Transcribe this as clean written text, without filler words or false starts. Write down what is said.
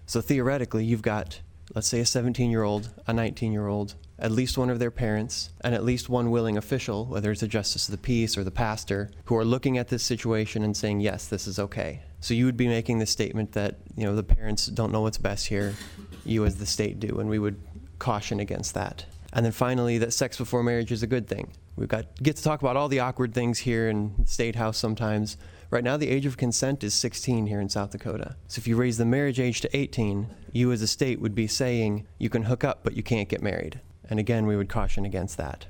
So theoretically, you've got, let's say, a 17-year-old, a 19-year-old, at least one of their parents, and at least one willing official, whether it's a justice of the peace or the pastor, who are looking at this situation and saying, yes, this is okay. So you would be making the statement that, the parents don't know what's best here, you as the state do, and we would caution against that. And then finally, that sex before marriage is a good thing. We get to talk about all the awkward things here in the State House sometimes. Right now, the age of consent is 16 here in South Dakota. So if you raise the marriage age to 18, you as a state would be saying you can hook up, but you can't get married. And again, we would caution against that.